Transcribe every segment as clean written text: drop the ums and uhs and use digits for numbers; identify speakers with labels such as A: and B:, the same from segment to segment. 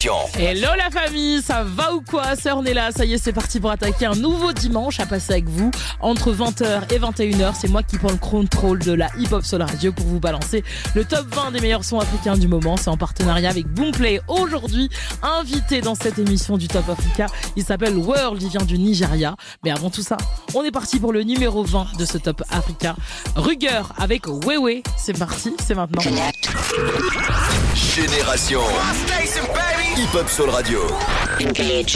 A: Hello la famille, ça va ou quoi? C'est Ornella, ça y est, c'est parti pour attaquer un nouveau dimanche à passer avec vous entre 20h et 21h. C'est moi qui prends le contrôle de la Hip Hop Soul Radio pour vous balancer le top 20 des meilleurs sons africains du moment. C'est en partenariat avec Boomplay. Aujourd'hui, invité dans cette émission du Top Africa, il s'appelle World, il vient du Nigeria. Mais avant tout ça, on est parti pour le numéro 20 de ce Top Africa. Ruger avec Wewe, c'est parti, c'est maintenant.
B: Génération Hip Hop Soul Radio.
C: Engage.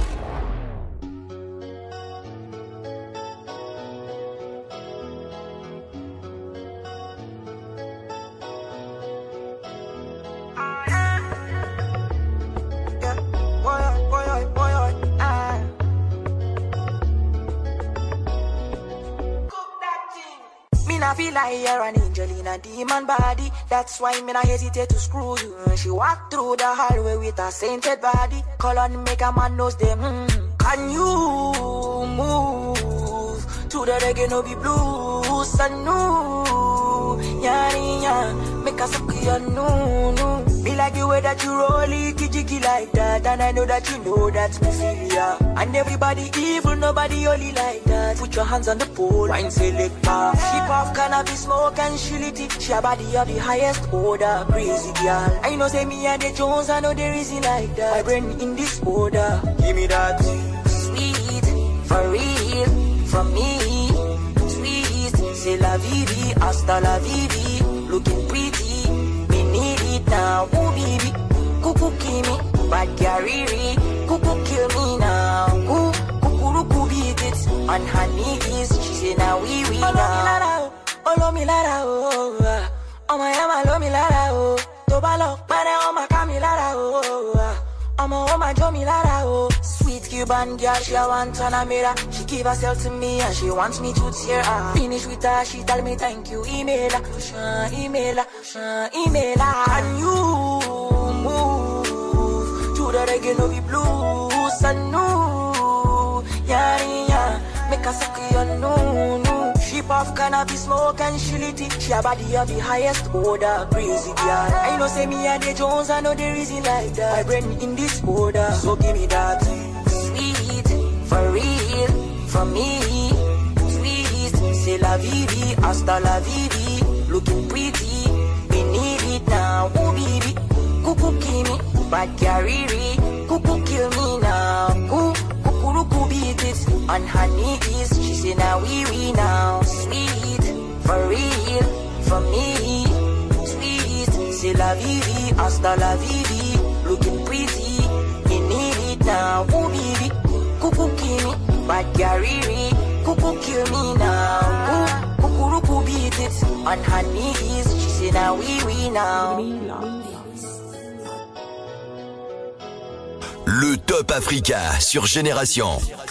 D: I feel like you're an angel in a demon body. That's why me not hesitate to screw you. She walked through the hallway with a sainted body. Call on make a man knows them. Can you move to the reggae no be blues? Sanu, yeah, make a suck your no. Me like the way that you roll it, jiggy like that. And I know that you know that's me feel ya. And everybody evil, nobody only like that. Put your hands on the pole, wine selector. She puff cannabis smoke and she lit it. She a body of the highest order, crazy girl. I know say me and the Jones, I know there is it like that. My brain in this order, give me that sweet, for real, from me. Sweet, c'est la vie, hasta la vie. Looking pretty, me need it now. Ooh baby, cuckoo kill me, bad gariri. Cuckoo kill me now. Cuckoo beat it on her knees. She say now we now. Olo mi lara oh, oh my ama lo mi lara oh. Tobalo, pare oh my kami lara oh. Oh my jo mi lara oh. Sweet Cuban girl, she a want on a mirror. She give herself to me and she wants me to tear her. Finish with her, she tell me thank you. Email her, email her. Can you move to the reggae no be blues? And no, yeah, make a suck your no. She puff cannabis smoke and she lit it. She a body of the highest order, crazy girl. I know say me and the Jones, I know there is it like that. My brain in this order, so give me that sweet, for real, from me. Sweet, c'est la vie, hasta la vie. Looking pretty, we need it now. Ooh baby, cuckoo kill me, bad gariri. Cuckoo kill me now. Cuckoo beat it on her knees. She say now we now. Sweet, for real, for me. Sweet, c'est la vie, hasta la vie. Looking pretty, we need it now. Ooh baby, cuckoo kill me, bad gariri. Cuckoo kill me now. Cuckoo beat it on her knees. She say now we now.
B: Le Top Africa sur Génération.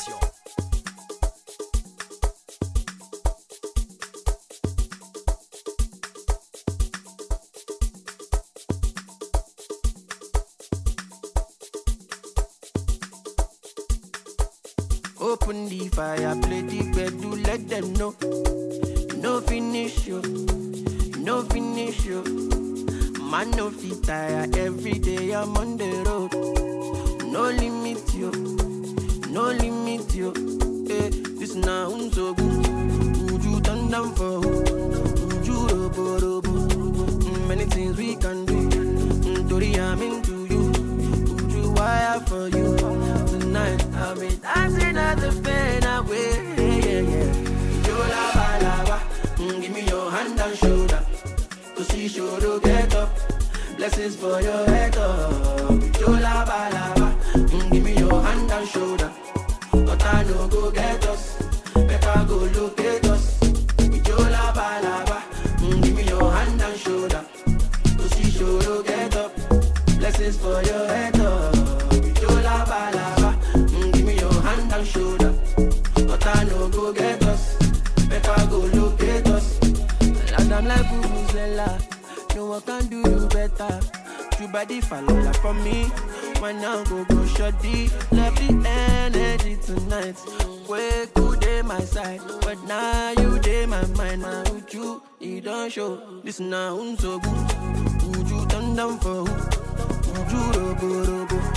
E: Open the fire, play the bed, do let them know. No finish you, no finish you. Man no fit tire, every day I'm on the road. No limit you, no limit you. Hey, this now so good. Would you turn down for who? Would you robo? Many things we can do. Tori, I'm into you. Would you wire for you? Tonight I'll be dancing at the pen away. Yeah. You lava. Give me your hand and shoulder. Cause she should get up. Blessings for your head up. You lava. Give me your hand and shoulder. But I know go get us. Better go locate us. You lava. Give me your hand and shoulder. Cause she should get up. Blessings for your head up. You lava. Give me your hand and shoulder. But I know go get us. Better go locate us. And I'm like Vuvuzela. No one can do you better. You body follow like for me. When I go shorty. Love the energy tonight. Where could they my side? But now you dey my mind. Now with you, it don't show. This now so good. Would you turn down for who? Would you robo?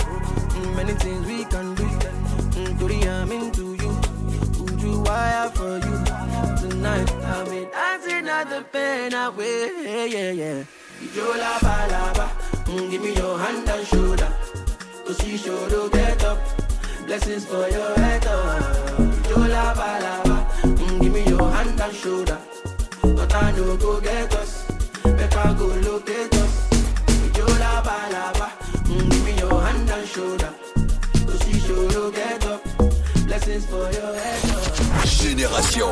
E: my way, yeah, yeah. Yo la ba, give me your hand and shoulder. Cause you sure to get up. Blessings for your head up. Yo la ba, give me your hand and shoulder. But I know go get us. Better go locate us. Yo la ba, give me your hand and shoulder. Cause you sure to get up. Blessings for your head up.
B: Génération.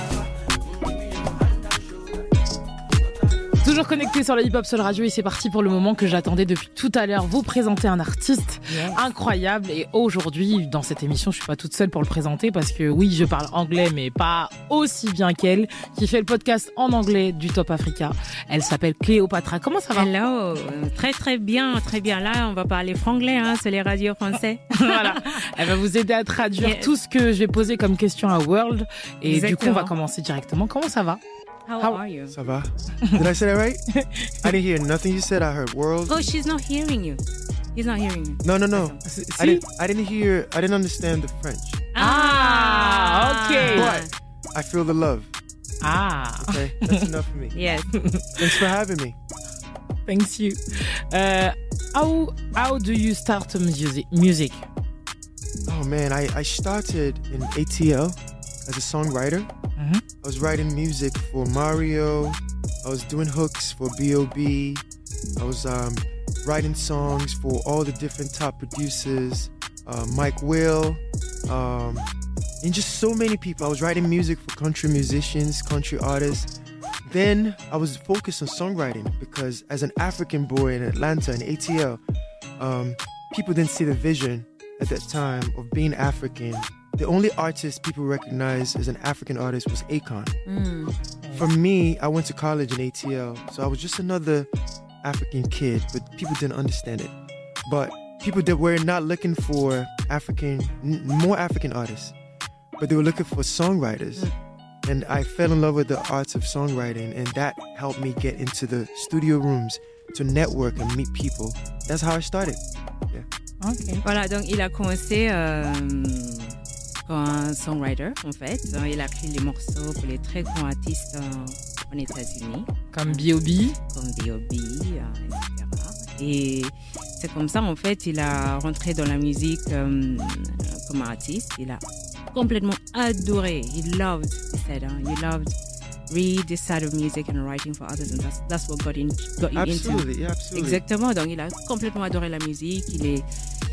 A: Toujours connecté sur la Hip Hop Soul Radio et c'est parti pour le moment que j'attendais depuis tout à l'heure. Vous présenter un artiste incroyable et aujourd'hui, dans cette émission, je suis pas toute seule pour le présenter parce que oui, je parle anglais mais pas aussi bien qu'elle, qui fait le podcast en anglais du Top Africa. Elle s'appelle Cléopatra. Comment ça va?
C: Hello, très bien. Là, on va parler franglais, hein, c'est les radios français.
A: Voilà. Elle va vous aider à traduire tout ce que je vais poser comme question à World et du coup, on va commencer directement. Comment ça va?
C: How are you?
F: Ça va? Did I say that right? I didn't hear nothing you said. I heard world.
C: Oh, she's not hearing you. He's not hearing you.
F: No. I didn't understand the French.
A: Okay.
F: But I feel the love. Okay, that's enough for me.
C: Yes.
F: Thanks for having me.
A: Thanks you. How do you start music?
F: Oh man, I started in ATL as a songwriter.
A: Mm-hmm.
F: I was writing music for Mario. I was doing hooks for B.O.B. I was writing songs for all the different top producers, Mike Will, and just so many people. I was writing music for country musicians, country artists. Then I was focused on songwriting because as an African boy in Atlanta, in ATL, people didn't see the vision at that time of being African. The only artist people recognized as an African artist was Akon. For me, I went to college in ATL, so I was just another African kid, but people didn't understand it. But people that were not looking for more African artists, but they were looking for songwriters. And I fell in love with the arts of songwriting, and that helped me get into the studio rooms to network and meet people. That's how I started. Yeah.
A: Okay.
C: Voilà, donc il a commencé comme un songwriter, en fait. Il a écrit les morceaux pour les très grands artistes en États-Unis.
A: Comme B.O.B.
C: Etc. Et c'est comme ça, en fait, il a rentré dans la musique comme artiste. Il a complètement adoré. He loved, he said, he loved read this side of music and writing for others, and that's what got him
F: Absolutely,
C: into.
F: yeah, absolutely.
C: Exactement. Donc il a complètement adoré la musique. Il est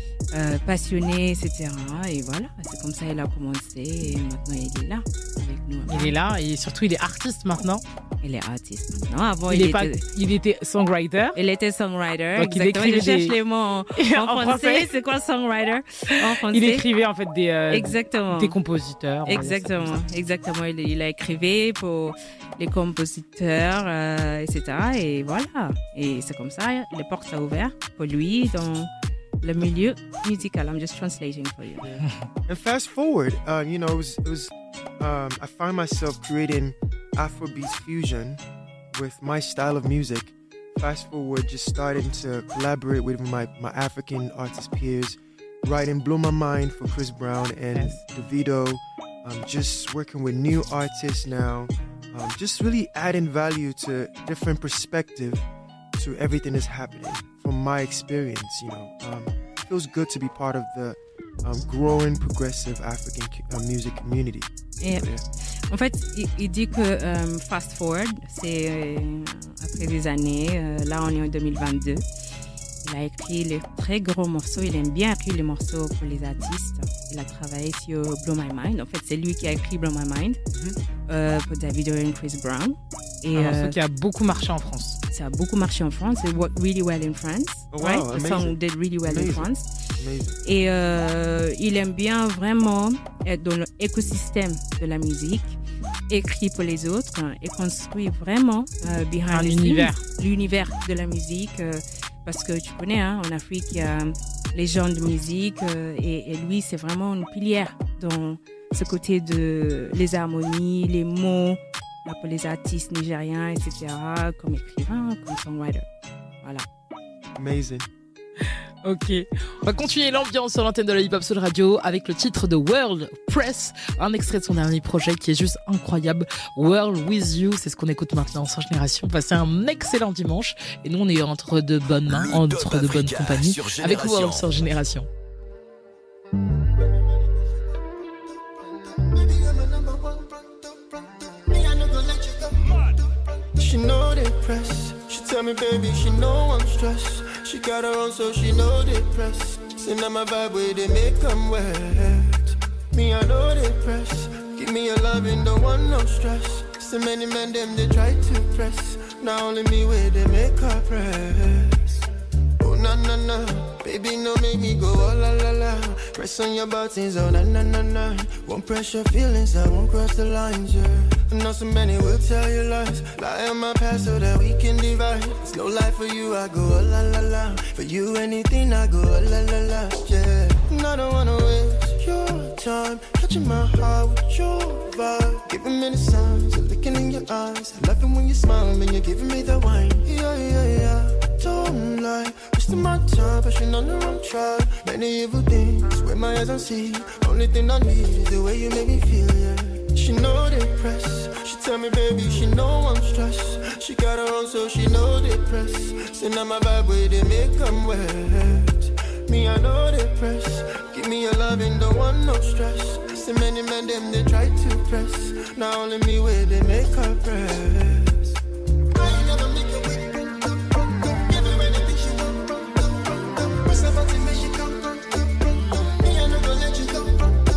C: passionné, etc. Et voilà, c'est comme ça qu'il a commencé. Et maintenant il est là avec nous.
A: Il est là et surtout il est artiste maintenant.
C: Il est artiste maintenant. Avant
A: il était songwriter.
C: Il était songwriter.
A: Donc
C: exactement.
A: il
C: Je cherche les mots en français. C'est quoi songwriter en français?
A: Il écrivait en fait
C: des
A: compositeurs.
C: Exactement. Il a écrivé pour les compositeurs, etc. Et voilà. Et c'est comme ça, les portes sont ouvertes pour lui dans le milieu musical. I'm just translating for you.
F: And fast forward, it was I find myself creating Afrobeats fusion with my style of music. Fast forward, just starting to collaborate with my African artist peers, writing Blow My Mind for Chris Brown and Davido. Just working with new artists now, just really adding value to different perspective to everything that's happening from my experience. It feels good to be part of the growing progressive African music community.
C: Yeah. En fait, il dit que fast forward, c'est après des années, là on est en 2022, il a écrit les très gros morceaux, il aime bien écrire les morceaux pour les artistes. Il a travaillé sur Blow My Mind, en fait c'est lui qui a écrit Blow My Mind pour Davido et Chris Brown. Et,
A: un morceau qui a beaucoup marché en France.
C: Ça a beaucoup marché en France, it worked really well in France.
F: Oh, wow,
C: right?
F: amazing.
C: The song did really well in France.
F: Amazing.
C: Et il aime bien vraiment être dans l'écosystème de la musique, écrit pour les autres et construit vraiment behind l'univers de la musique. Parce que tu connais, en Afrique, il y a les gens de musique et lui, c'est vraiment une pilière dans ce côté de les harmonies, les mots pour les artistes nigériens, etc., comme écrivain, comme songwriter. Voilà.
F: Amazing.
A: Ok, on va continuer l'ambiance sur l'antenne de la Hip Hop Soul Radio avec le titre de World Press, un extrait de son dernier projet qui est juste incroyable. World With You, c'est ce qu'on écoute maintenant sur Génération. Passez un excellent dimanche et nous on est entre de bonnes mains, entre de bonnes compagnies avec World sur Génération.
E: She know they press. She tell me, baby, she know I'm stressed. She got her own, so she know they press. Say now my vibe where they make them wet. Me, I know they press. Give me your loving, don't want no stress. So many men, them, they try to press. Now only me where they make her press. Oh, na, na, na. Baby, no make me go, oh, la, la, la. Press on your buttons, oh, na, na, na, na. Won't press your feelings, I won't cross the lines, yeah. I know so many will tell you lies. Lie on my past so that we can divide. It's no lie for you, I go, oh, la, la, la. For you, anything, I go, oh, la, la, la, yeah. And I don't wanna waste your time. Catching my heart with your vibe. Giving me the signs, I'm looking in your eyes. I love it when you smile, when you're giving me the wine. Yeah, yeah, yeah. Don't lie, wasting my time, pushing on the wrong track. Many evil things, where my eyes don't see. Only thing I need is the way you make me feel, yeah. She know they press. She tell me, baby, she know I'm stressed. She got her own, so she know they press. Say now my vibe where they make them wet. Me, I know they press. Give me your loving, don't want no stress. So many men, them, they try to press. Now only me where they make her press. I ain't never make a way. Give her anything she want. What's about to make she come? Me, I never let you go.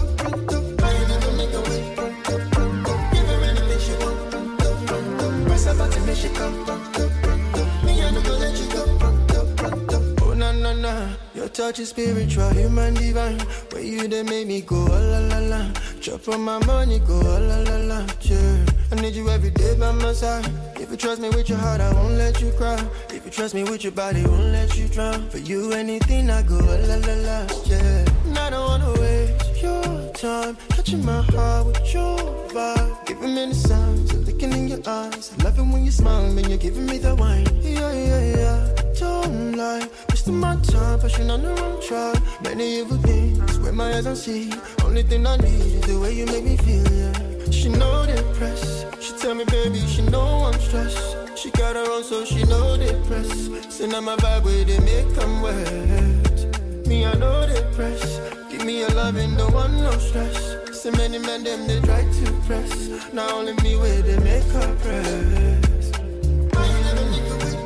E: I ain't never make a way. Give her anything she want. What's about to make she come? Me, I never let you go. Oh, na, na, na. Your touch is spiritual, human divine. Where you they make me go, oh, la, la, la. Chop on my money, go, oh, la, la, la, yeah. I need you every day by my side. If you trust me with your heart, I won't let you cry. If you trust me with your body, won't let you drown. For you, anything, I go, oh, la, la, la, yeah. And I don't wanna waste your time. Catching my heart with your vibe. Giving me the signs, looking in your eyes. I love it when you smile, when you're giving me the wine. Yeah, yeah, yeah. Don't lie, wasting my time, pushing on the wrong track. Many evil things, where my eyes don't see. Only thing I need is the way you make me feel, yeah. She know they press. She tell me, baby, she know I'm stressed. She got her own, so she know they press. Say now my vibe where they make them wet. Me, I know they press. Give me your loving, don't want no stress. So many men, them, they try to press. Now only me where they make her press. I ain't never make a way.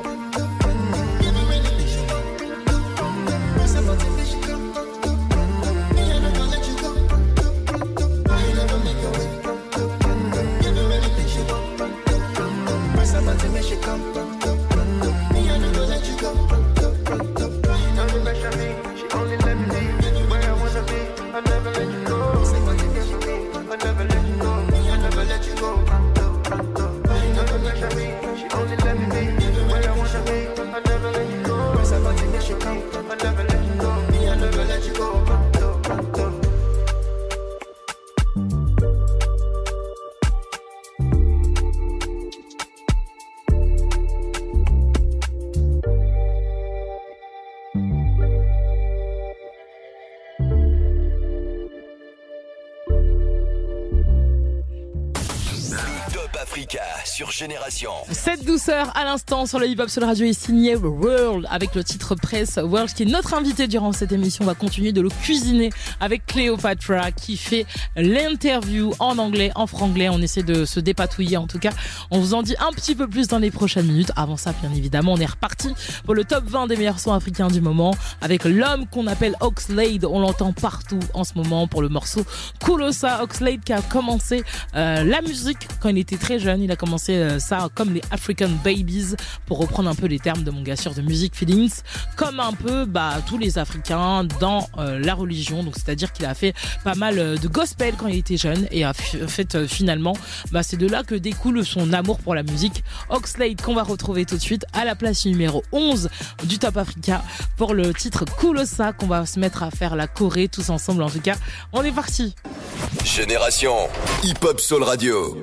B: Sur Génération.
A: Cette douceur à l'instant sur le Hip Hop Soul Radio est signée World avec le titre Press. World qui est notre invité durant cette émission. On va continuer de le cuisiner avec Cléopatra qui fait l'interview en anglais, en franglais. On essaie de se dépatouiller en tout cas. On vous en dit un petit peu plus dans les prochaines minutes. Avant ça, bien évidemment, on est reparti pour le top 20 des meilleurs sons africains du moment avec l'homme qu'on appelle Oxlade. On l'entend partout en ce moment pour le morceau Kulosa. Oxlade qui a commencé la musique quand il était très jeune. Il a commencé ça comme les African Babies, pour reprendre un peu les termes de mon gars sûr de Music Feelings, comme un peu tous les Africains dans la religion. Donc c'est-à-dire qu'il a fait pas mal de gospel quand il était jeune et a fait finalement c'est de là que découle son amour pour la musique. Oxlade qu'on va retrouver tout de suite à la place numéro 11 du Top Africa pour le titre Kulosa, qu'on va se mettre à faire la choré tous ensemble. En tout cas, on est parti.
B: Génération Hip Hop Soul Radio.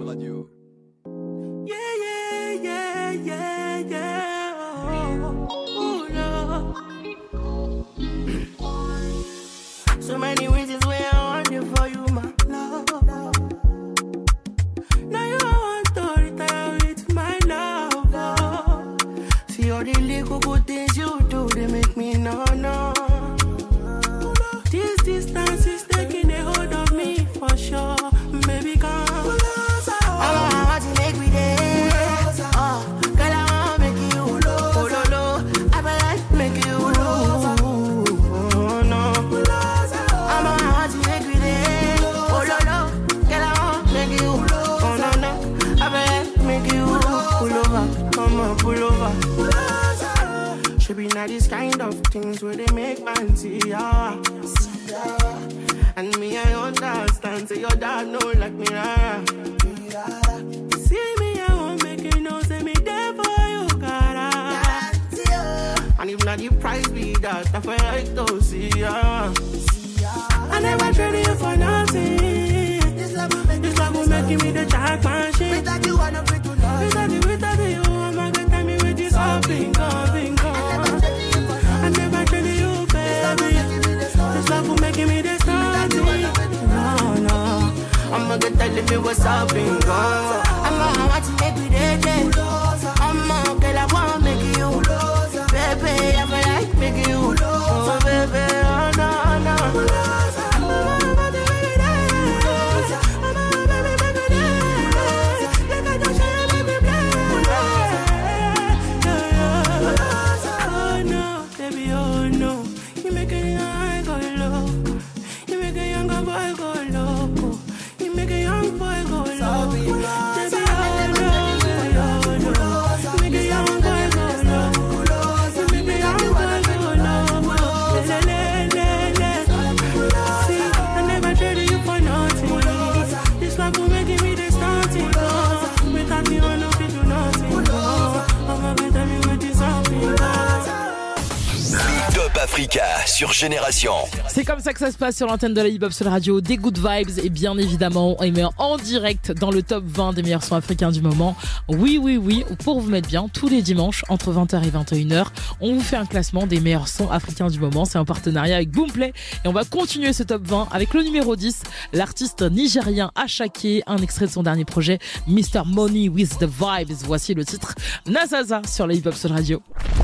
E: So many reasons why I want you for you, my love. Now you want to retire with my love. See all the little good things you do, they make me no. This distance is taking a hold of me for sure. Baby, come. I want to make me there. Girl, I want to make you. I like make you. Oh no. I want to make me there. Oh no. Girl, I want to make you. Oh no. I like make you. Pull over. Come on, pull over. Should be not these kind of things where they make man see ya. And me, I understand. Say your dad know like me. See me, I won't make you know. Say me there for you, gotta. And if not, the price be that. I feel like to see ya. I never traded you for nothing. This love will make me the jack machine. Without you, I'm not free to love. Without you, I'm not gonna tell me with this all bingo. I never traded you, baby. This love will make me the starting. No. I'ma get telling me what's up and go. I'ma want to make me there. I'ma girl, I wanna make you. Baby, I feel like make you. Oh, baby, oh, no.
B: Africa sur Génération.
A: C'est comme ça que ça se passe sur l'antenne de la Hip Hop Soul Radio. Des good vibes et bien évidemment on met en direct dans le top 20 des meilleurs sons africains du moment. Oui, pour vous mettre bien, tous les dimanches entre 20h et 21h, on vous fait un classement des meilleurs sons africains du moment. C'est en partenariat avec Boomplay et on va continuer ce top 20 avec le numéro 10, l'artiste nigérien Ashake, un extrait de son dernier projet Mr. Money with the Vibes. Voici le titre Nazaza sur la Hip Hop Soul Radio.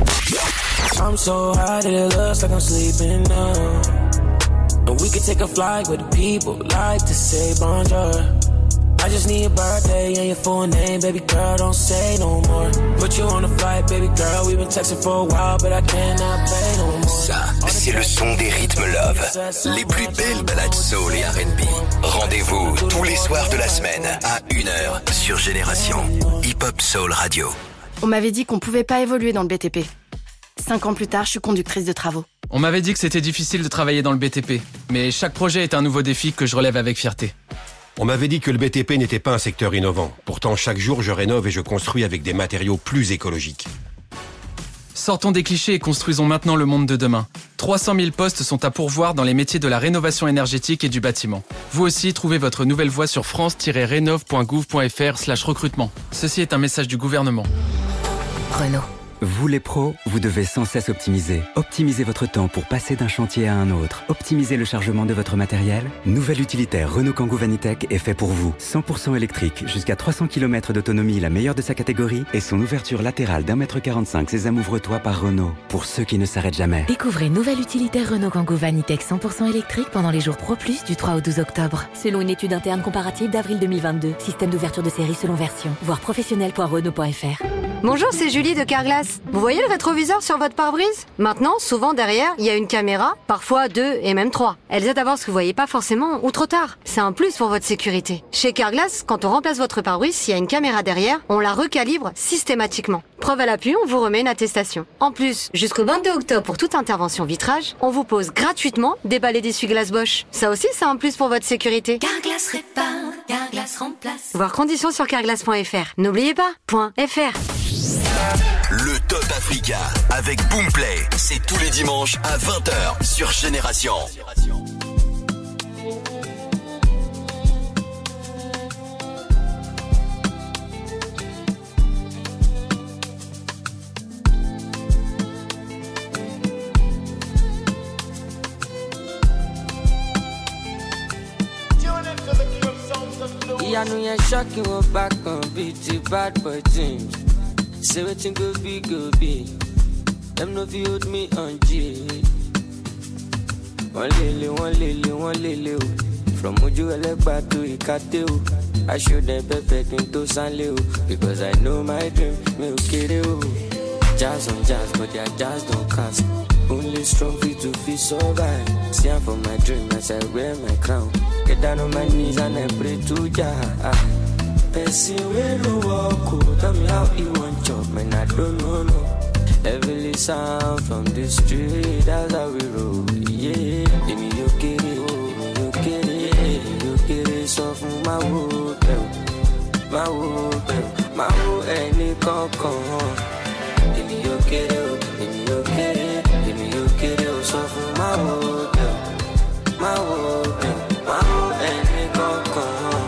D: I'm so high that it looks like I'm sleeping now. And we could take a flight where the people like to say bonjour. I just need your birthday and your full name, baby girl, don't say no more. Put you on a flight, baby girl, we've been texting for a while, but I cannot pay no more.
B: Ça, c'est le son des rythmes love. Les plus belles balades soul et R&B. Rendez-vous tous les soirs de la semaine à 1h sur Génération Hip Hop Soul Radio.
G: On m'avait dit qu'on pouvait pas évoluer dans le BTP. 5 ans plus tard, je suis conductrice de travaux.
H: On m'avait dit que c'était difficile de travailler dans le BTP, mais chaque projet est un nouveau défi que je relève avec fierté.
I: On m'avait dit que le BTP n'était pas un secteur innovant. Pourtant, chaque jour, je rénove et je construis avec des matériaux plus écologiques.
H: Sortons des clichés et construisons maintenant le monde de demain. 300 000 postes sont à pourvoir dans les métiers de la rénovation énergétique et du bâtiment. Vous aussi, trouvez votre nouvelle voie sur france-rénov.gouv.fr/recrutement. Ceci est un message du gouvernement.
J: Renault. Vous les pros, vous devez sans cesse optimiser. Optimisez votre temps pour passer d'un chantier à un autre. Optimisez le chargement de votre matériel. Nouvel utilitaire Renault Kangoo Vanitech est fait pour vous. 100% électrique, jusqu'à 300 km d'autonomie, la meilleure de sa catégorie, et son ouverture latérale d'1,45 m sésame ouvre-toi par Renault. Pour ceux qui ne s'arrêtent jamais.
K: Découvrez nouvel utilitaire Renault Kangoo Vanitech 100% électrique pendant les jours Pro Plus du 3 au 12 octobre. Selon une étude interne comparative d'avril 2022. Système d'ouverture de série selon version. Voir professionnel.renault.fr.
L: Bonjour, c'est Julie de Carglass. Vous voyez le rétroviseur sur votre pare-brise? Maintenant, souvent derrière, il y a une caméra, parfois 2 et même 3. Elles aident à voir ce que vous voyez pas forcément ou trop tard. C'est un plus pour votre sécurité. Chez Carglass, quand on remplace votre pare-brise, s'il y a une caméra derrière, on la recalibre systématiquement. Preuve à l'appui, on vous remet une attestation. En plus, jusqu'au 22 octobre pour toute intervention vitrage, on vous pose gratuitement des balais d'essuie-glace Bosch. Ça aussi, c'est un plus pour votre sécurité.
K: Carglass répare, Carglass remplace.
L: Voir conditions sur carglass.fr. N'oubliez pas, .fr.
B: Le Top Africa avec Boomplay, c'est tous les dimanches à 20h sur Génération.
M: know you're shocking, we're back on BT bad boy teams. Say wetin go be. Them no fi hold me on G. One lele, oh. From Oju Elegba to Ikate, oh. I show them perfect into Sanle, oh. Because I know my dream, me okay, oh. Jazz on jazz, but their jazz don't cast. Only strong feet to feel survive. See I'm for my dream as I wear my crown. Get down on my knees and I pray to Jah. Person we no walk, oh. Tell me how he want chop, man I don't know. Heavily sound from the street, that's how we roll. Yeah, give me your kitty, so from my wood, any concon. Give me your kitty, so from my wood, any concon.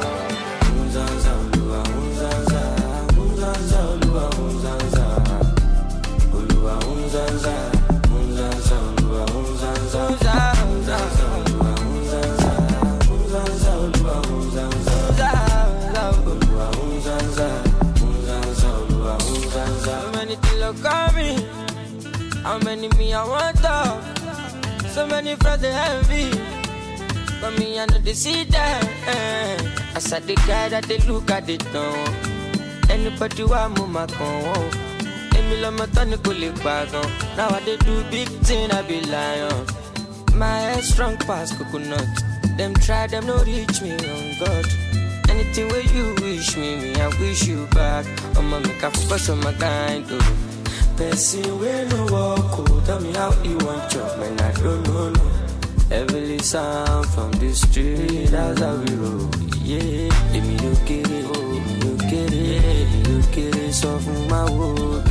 M: How many me I want to? So many friends they envy. But me I know they see that. I said the guy that they look at it now. Anybody want move my con? Emi love my tongue go lick back on. Now I they do big thing I be lying. My head strong past coconut. Them try them no reach me on God. Anything where you wish me I wish you back. I'ma make a focus on my kind though. Person we no walk, oh. Tell me how he want chop, man I don't know. Heavily sound from the street, that's how we roll. Yeah, give me your kitty, so from my wood,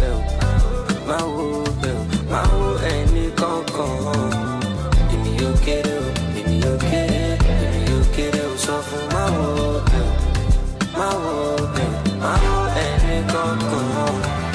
M: any concon. Give me your kitty, so from my wood, any concon.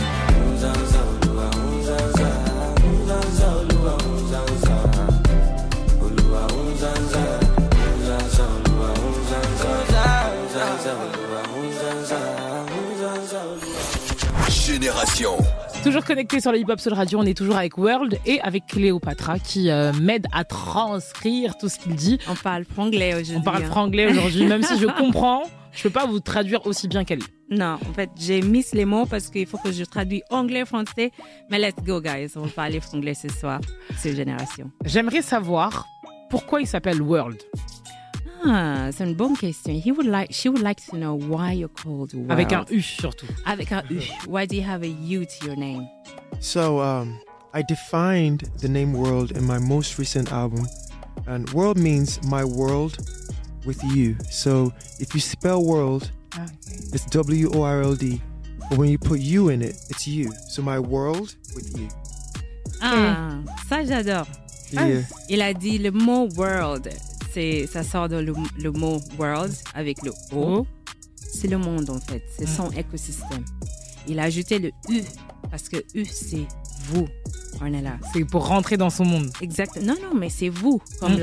B: Génération.
A: Toujours connecté sur le Hip Hop Soul Radio, on est toujours avec World et avec Cléopatra qui m'aide à transcrire tout ce qu'il dit.
C: On parle franglais aujourd'hui.
A: On parle franglais aujourd'hui, même si je comprends, je peux pas vous traduire aussi bien qu'elle.
C: Non, en fait, j'ai mis les mots parce qu'il faut que je traduise anglais, français. Mais let's go, guys. On va parler franglais ce soir. C'est Génération.
A: J'aimerais savoir pourquoi il s'appelle World.
C: C'est une bonne question. She would like to know why you're called World.
A: Avec un U surtout.
C: Avec un U. Why do you have a U to your name?
F: So, I defined the name World in my most recent album. And world means my world with you. So, if you spell world, it's W-O-R-L-D. But when you put you in it, it's you. So, my world with you.
C: Ah, ça j'adore.
F: Yeah.
C: Il a dit le mot world. Ça sort de le mot world avec le O. C'est le monde en fait, c'est son écosystème. Il a ajouté le U parce que U c'est vous. On est là.
A: C'est pour rentrer dans son monde.
C: Exact. Non, mais c'est vous comme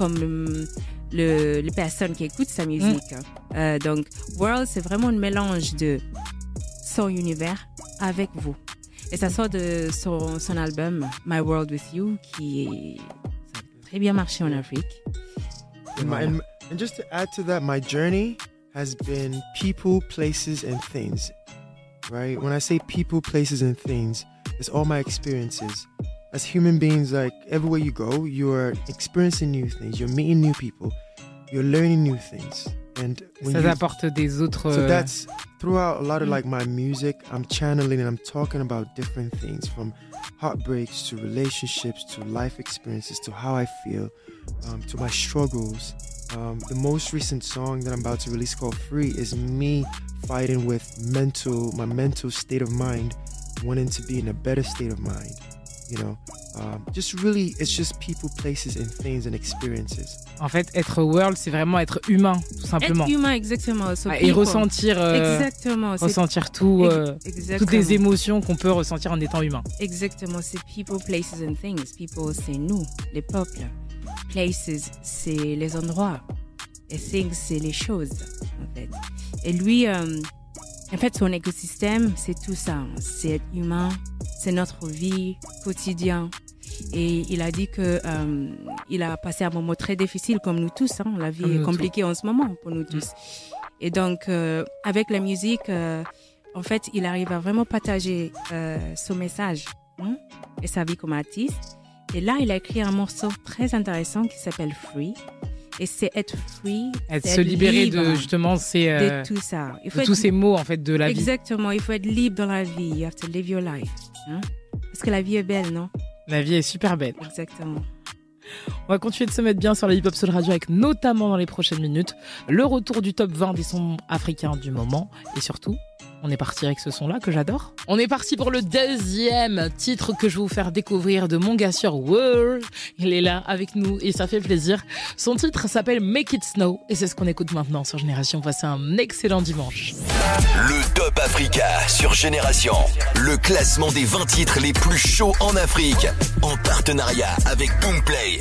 C: les personnes qui écoutent sa musique. Donc world c'est vraiment un mélange de son univers avec vous. Et ça sort de son album My World With You qui a très bien marché en Afrique.
F: And just to add to that, my journey has been people, places, and things, right? When I say people, places, and things, it's all my experiences. As human beings, like everywhere you go, you're experiencing new things, you're meeting new people, you're learning new things. And when
A: ça apporte des autres...
F: So that's throughout a lot of like my music, I'm channeling and I'm talking about different things, from heartbreaks to relationships to life experiences to how I feel, to my struggles. The most recent song that I'm about to release called Free is me fighting with my mental state of mind, wanting to be in a better state of mind. You know, just really, it's just people, places, and things and experiences.
A: En fait, être world, c'est vraiment être humain, tout simplement.
C: Être humain, exactement. So
A: et ressentir, ressentir tout, toutes les émotions qu'on peut ressentir en étant humain.
C: Exactement, c'est people, places and things. People, c'est nous, les peuples. Places, c'est les endroits. Et things, c'est les choses, en fait. Et lui, en fait, son écosystème, c'est tout ça. C'est être humain, c'est notre vie quotidienne. Et il a dit que il a passé un moment très difficile, comme nous tous. La vie est compliquée en ce moment pour nous tous. Et donc, avec la musique, en fait, il arrive à vraiment partager son message et sa vie comme artiste. Et là, il a écrit un morceau très intéressant qui s'appelle Free. Et c'est être free,
A: être se libérer de justement
C: de tout ça.
A: Il faut tous ces mots en fait de la vie.
C: Exactement, il faut être libre dans la vie. You have to live your life. Parce que la vie est belle, non?
A: La vie est super belle.
C: Exactement.
A: On va continuer de se mettre bien sur la Hip Hop Soul Radio avec notamment dans les prochaines minutes le retour du top 20 des sons africains du moment et surtout on est parti avec ce son-là que j'adore. On est parti pour le deuxième titre que je vais vous faire découvrir de mon gars sur World. Il est là avec nous et ça fait plaisir. Son titre s'appelle Make It Snow et c'est ce qu'on écoute maintenant sur Génération. Passez un excellent dimanche.
B: Le Top Africa sur Génération. Le classement des 20 titres les plus chauds en Afrique. En partenariat avec Boomplay.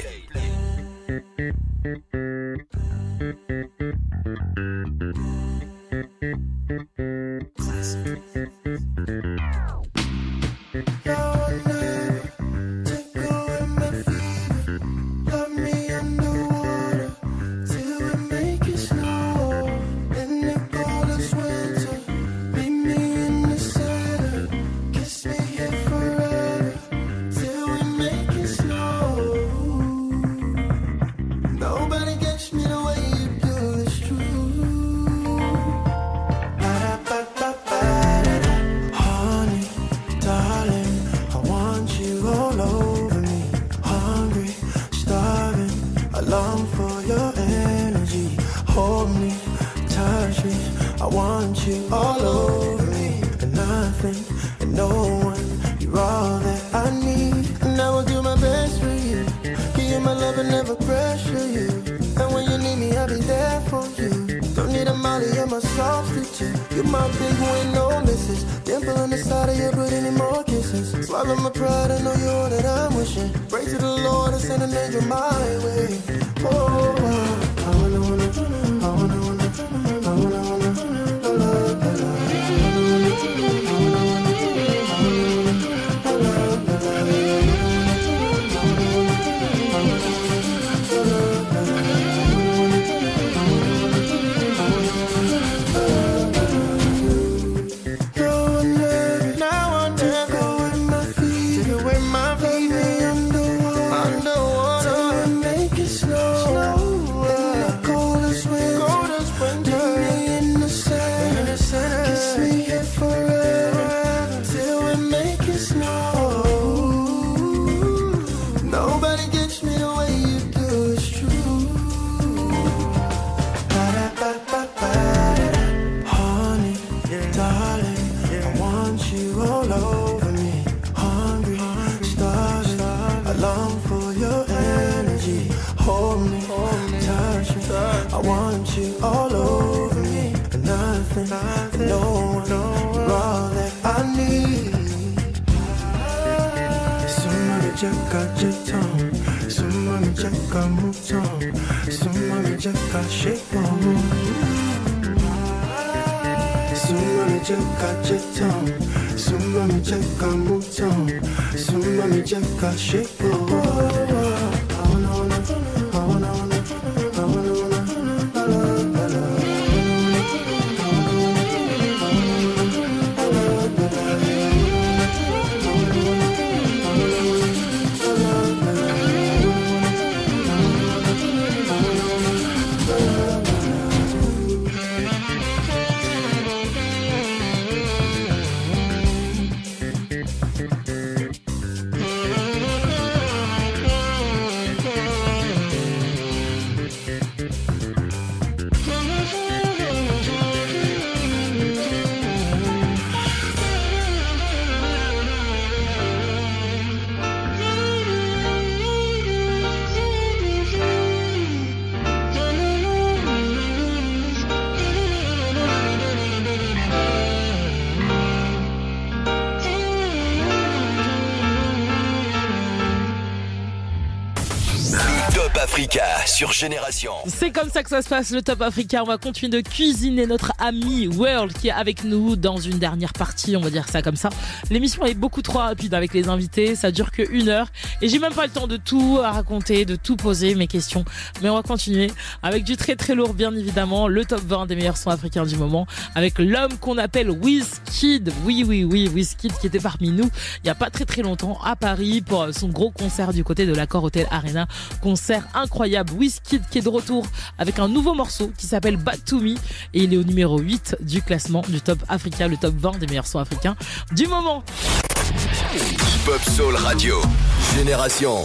B: sur Génération.
A: C'est comme ça que ça se passe, le Top Africa. On va continuer de cuisiner notre ami World qui est avec nous dans une dernière partie, on va dire ça comme ça. L'émission est beaucoup trop rapide avec les invités, ça dure que 1 heure et j'ai même pas le temps de tout raconter, de tout poser mes questions. Mais on va continuer avec du très très lourd, bien évidemment, le top 20 des meilleurs sons africains du moment avec l'homme qu'on appelle Wizkid. Oui, Wizkid qui était parmi nous il y a pas très très longtemps à Paris pour son gros concert du côté de l'Accor Hotel Arena. Concert incroyable. Wizkid qui est de retour avec un nouveau morceau qui s'appelle Bad to Me et il est au numéro 8 du classement du Top Africa, le top 20 des meilleurs sons africains du moment.
B: Hip-Hop Soul Radio, Génération.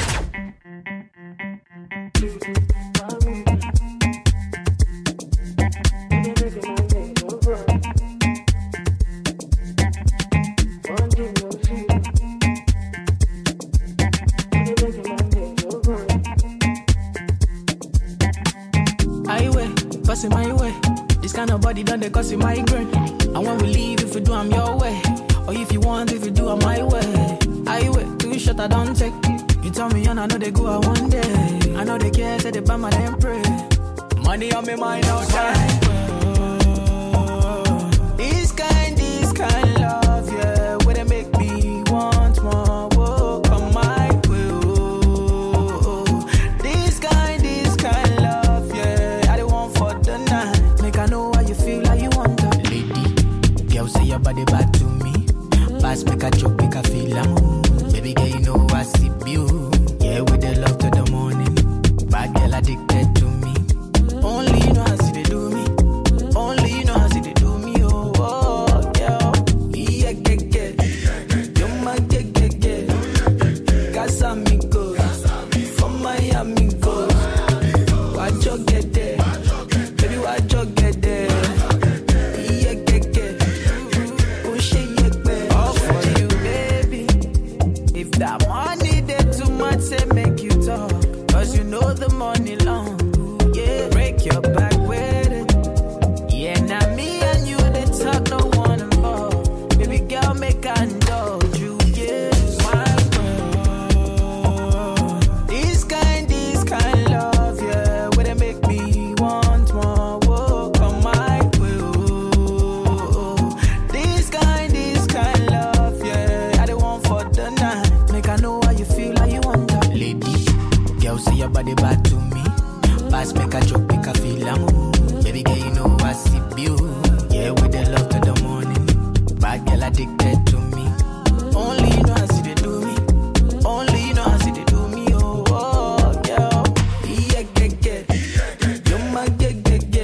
N: In my way, this kind of body done they cause it migraine. And when we leave, if we do I'm your way, or if you want, if you do I'm my way. I wait, 2 shot I don't take. You tell me and I know they go out one day. I know they care, say they buy my damn pray. Money on me mind all time. This kind love, yeah, where they make me want more. Whoa, come my way. This kind love, yeah, I don't want for the night. Make I know how you feel, like you want to. Lady, girl say your body bad to me. Pass make a choke, make a feel I'm. Baby girl, you know I see you. Yeah, with the love to the morning. Bad girl addicted to me. Only you know how see they do me. Only you know how see they do me. Oh, oh, girl. Yeah, you're my get. Casamigos. From Miami, go. Watch you get there. Baby, watch you get there. Yeah. Push it, yeah. All for you, baby. If that money there too much, say make you talk. Cause you know the money long. Yeah, break your back with it. Yeah, now me and you, they talk, no one involved. Baby girl, make I indulge you, yeah. My world. This kind love, yeah. Where they make me want more. Whoa, come my way. This kind love, yeah. I don't want for the night. Make I know how you feel, like you want that. Lady, girl, say your body bad to me. Pass make a joke, make a feel I'm. Baby girl, you know I see you. Yeah, with the love to the morning. Bad girl addicted to me. Only you know how see they do me. Only you know how see they do me. Oh, oh, girl. Yeah. You're my get.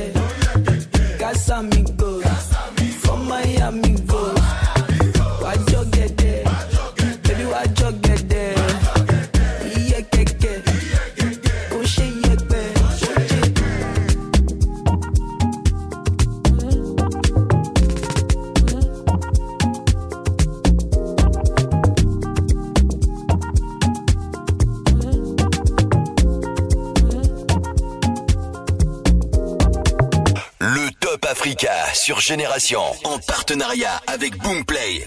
N: Casamigos. From Miami, go. Watch you get there. Baby, watch you get there. Yeah. Push it, yeah.
B: Le Top Africa sur Génération, en partenariat avec Boomplay.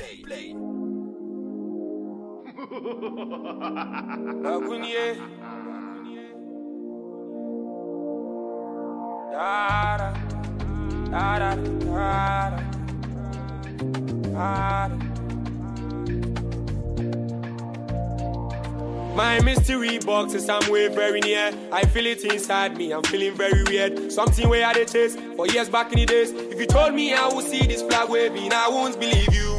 O: My mystery box is somewhere very near. I feel it inside me, I'm feeling very weird. Something where I did chase for years back in the days. If you told me I would see this flag waving, I won't believe you.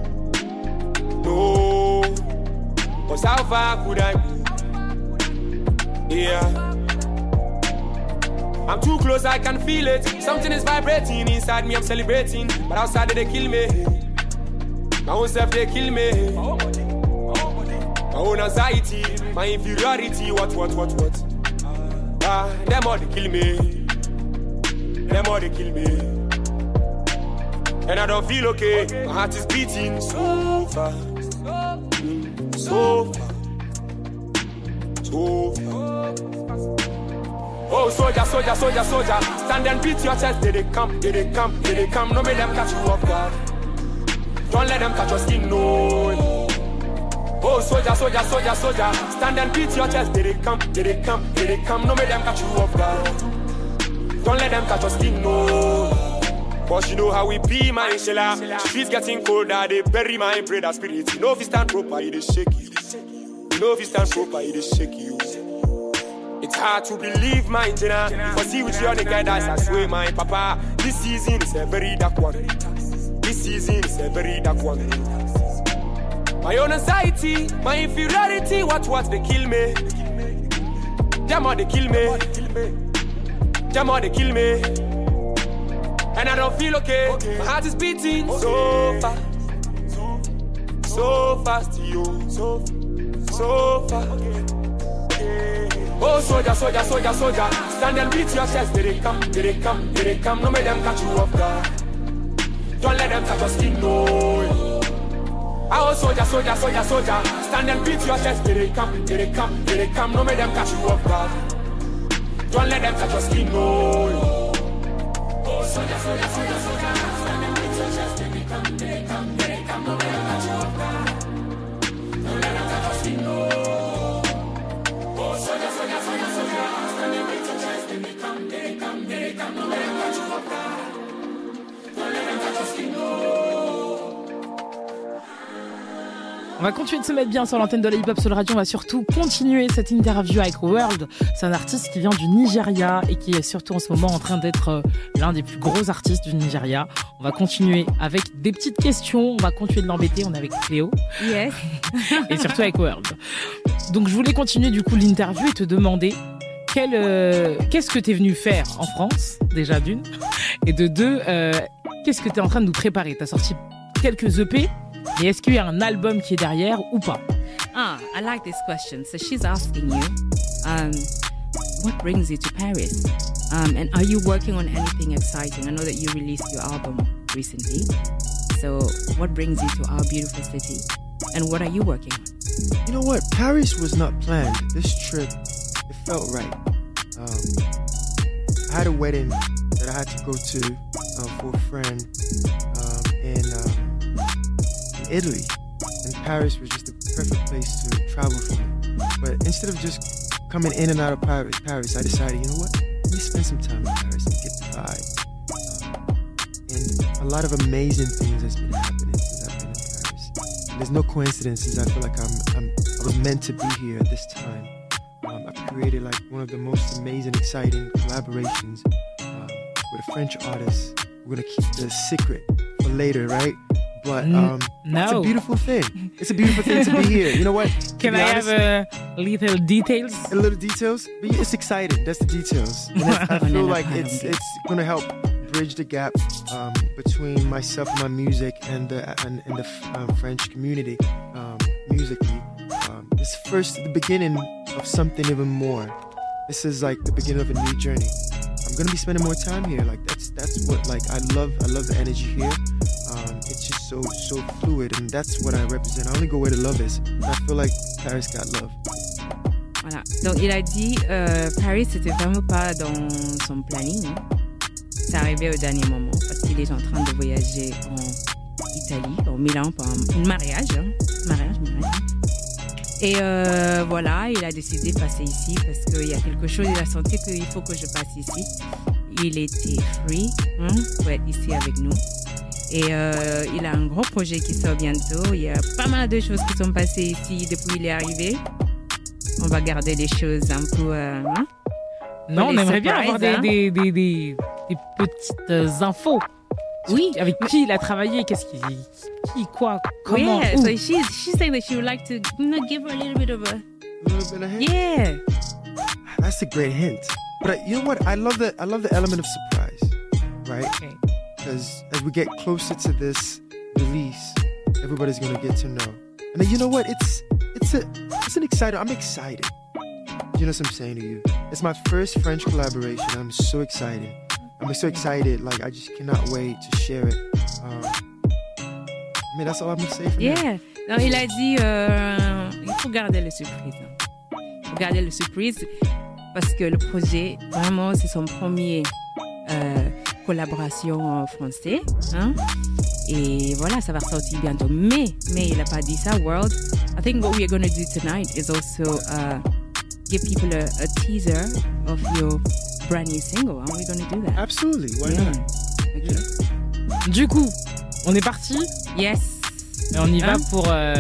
O: No, cause how far could I be? Yeah, I'm too close, I can feel it. Something is vibrating inside me, I'm celebrating. But outside they kill me. My own self they kill me. My own anxiety, my inferiority, what? Them all they kill me. And I don't feel okay, my heart is beating so fast. Oh, soldier, stand and beat your chest, they come. No make them catch you off guard. Don't let them touch your skin, no. Oh, soldier, soldier, soldier, soldier. Stand and beat your chest. Did it come, did it come, did it come? No, make them catch you off guard. Don't let them catch your skin, no. But you know how we be, my Sheila. Streets getting colder, they bury my brother spirit. You know if you stand proper, it is shaky. You know if you stand proper, it is shaky. It's hard to believe, my Jenna. For see with you on the guy that's I swear, my papa. This season is a very dark one. This season is a very dark one. My own anxiety, my inferiority, what they kill me. Jam they kill me. Jam they kill me. And I don't feel okay. My heart is beating so fast. So fast, yo. So fast. Oh, soldier, soldier, soldier, soldier. Stand and beat your chest. Did it come, did it come, did it come? No, make them catch you off guard. Don't let them touch your skin, no. Oh, soldier, soldier, soldier, soldier. Stand and beat your chest. Did it come, did it come, did it come? No, make them catch you off guard. Don't let them touch your skin, no. Oh, soldier, soldier, soldier, soldier. Stand and beat your chest. Did it come, did it come, did it come? No, make them catch you off guard. Don't let them touch your skin, no. Oh, soldier, soldier, soldier, soldier. Stand and beat your chest. Did it come, did it come, did it come? No, make them catch you off guard. Don't let them touch your skin, no.
A: On va continuer de se mettre bien sur l'antenne de la Hip Hop Soul Radio. On va surtout continuer cette interview avec World. C'est un artiste qui vient du Nigeria et qui est surtout en ce moment en train d'être l'un des plus gros artistes du Nigeria. On va continuer avec des petites questions. On va continuer de l'embêter. On est avec Cléo.
C: Yes.
A: Et surtout avec World. Donc je voulais continuer du coup l'interview et te demander qu'est-ce que tu es venu faire en France, déjà d'une. Et de deux, qu'est-ce que tu es en train de nous préparer? Tu as sorti quelques EP. Et est-ce qu'il y a un album qui est derrière ou pas?
C: I like this question. So she's asking you, what brings you to Paris? And are you working on anything exciting? I know that you released your album recently. So what brings you to our beautiful city? And what are you working on?
F: You know what? Paris was not planned. This trip, it felt right. I had a wedding that I had to go to for a friend in Italy, and Paris was just the perfect place to travel from. But instead of just coming in and out of Paris, I decided, you know what? Let me spend some time in Paris and get the vibe. And a lot of amazing things has been happening since I've been in Paris. And there's no coincidences. I feel like I was meant to be here at this time. I've created like one of the most amazing, exciting collaborations with a French artist. We're gonna keep the secret for later, right? But
A: no.
F: It's a beautiful thing. It's a beautiful thing to be here. You know what?
A: Can I have little details?
F: A little details? But it's exciting. That's the details. And I feel like it's going to help bridge the gap between myself and my music and the French community musically. It's first the beginning of something even more. This is like the beginning of a new journey. I'm going to be spending more time here. Like that's what like I love the energy here. It's just so fluid, and that's what I represent. I only go where the love is. And I feel like Paris got love.
C: Voilà. Donc il a dit Paris c'était vraiment pas dans son planning. Hein. C'est arrivé au dernier moment parce qu'il est en train de voyager en Italie, au Milan pour un mariage. Hein. Mariage. Et voilà, il a décidé de passer ici parce qu'il y a quelque chose, il a senti qu'il faut que je passe ici. Il était free pour être ici avec nous. Et il a un gros projet qui sort bientôt. Il y a pas mal de choses qui sont passées ici depuis qu'il est arrivé. On va garder les choses un peu...
A: non, on aimerait bien avoir des petites infos.
C: Oui.
A: Avec qui il a travaillé, qui, quoi, comment,
C: yeah,
A: où.
C: So she's saying that she would like to give her a little bit of a
F: hint?
C: Yeah.
F: That's a great hint. But you know what? I love the element of surprise, right?
A: Okay.
F: Because as we get closer to this release, everybody's gonna get to know. And then, you know what? It's an exciting. I'm excited. You know what I'm saying to you? It's my first French collaboration. I'm so excited. I'm so excited. Like I just cannot wait to share it. I mean, that's all I'm gonna say for now.
C: Non, il a dit il faut garder le surprise. Il faut garder le surprise parce que le projet, vraiment, c'est son premier collaboration en français. Hein? Et voilà, ça va ressortir bientôt. Mais il n'a pas dit ça, World. I think what we are going to do tonight is also give people a teaser of your brand new single. Are we going to do that?
F: Absolutely. Why not?
C: Okay.
F: Yeah.
A: Du coup, on est parti?
C: Yes.
A: Et on y va pour un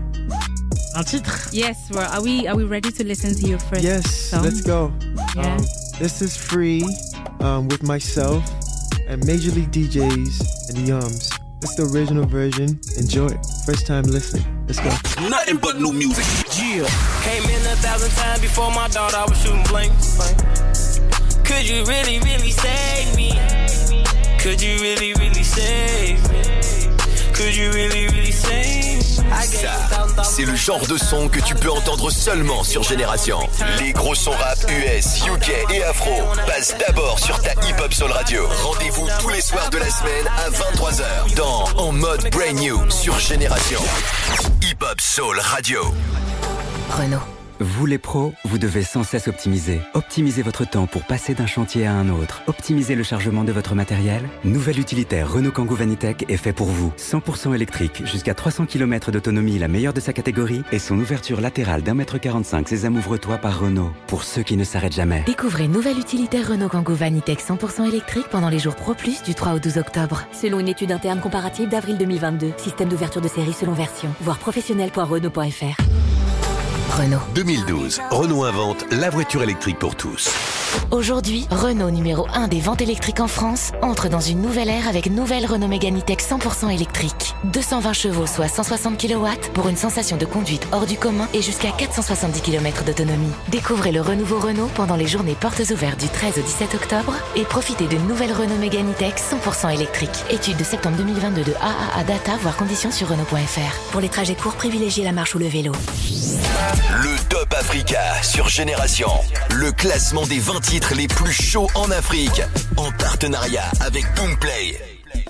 A: titre?
C: Yes. Well, are we ready to listen to your first song?
F: Let's go.
C: Yeah.
F: This is Free with myself and Major League DJs and the Yums. It's the original version. Enjoy it. First time listening. Let's go.
P: Nothing but new music. Yeah. Came in 1,000 times before my daughter, I was shooting blanks. Could you really, really save me? Could you really, really save me? Could you really, really save me?
B: Ça, c'est le genre de son que tu peux entendre seulement sur Génération. Les gros sons rap US, UK et Afro passent d'abord sur ta Hip Hop Soul Radio. Rendez-vous tous les soirs de la semaine à 23h dans En mode Brand New sur Génération. Hip Hop Soul Radio.
J: Renault. Vous les pros, vous devez sans cesse optimiser. Optimisez votre temps pour passer d'un chantier à un autre. Optimisez le chargement de votre matériel. Nouvel utilitaire Renault Kangoo Vanitech est fait pour vous. 100% électrique, jusqu'à 300 km d'autonomie, la meilleure de sa catégorie, et son ouverture latérale d'1,45 m Sésame ouvre-toi par Renault. Pour ceux qui ne s'arrêtent jamais.
K: Découvrez nouvel utilitaire Renault Kangoo Vanitech 100% électrique pendant les jours Pro Plus du 3 au 12 octobre. Selon une étude interne comparative d'avril 2022. Système d'ouverture de série selon version. Voir professionnel.renault.fr. Renault.
B: 2012, Renault invente la voiture électrique pour tous.
K: Aujourd'hui, Renault numéro 1 des ventes électriques en France entre dans une nouvelle ère avec nouvelle Renault Mégane E-Tech 100% électrique. 220 chevaux, soit 160 kW pour une sensation de conduite hors du commun et jusqu'à 470 km d'autonomie. Découvrez le renouveau Renault pendant les journées portes ouvertes du 13 au 17 octobre et profitez d'une nouvelle Renault Mégane E-Tech 100% électrique. Étude de septembre 2022 de AAA Data, voire conditions sur Renault.fr. Pour les trajets courts, privilégiez la marche ou le vélo.
B: Le Top Africa sur Génération. Le classement des 20 titres les plus chauds en Afrique. En partenariat avec Boomplay.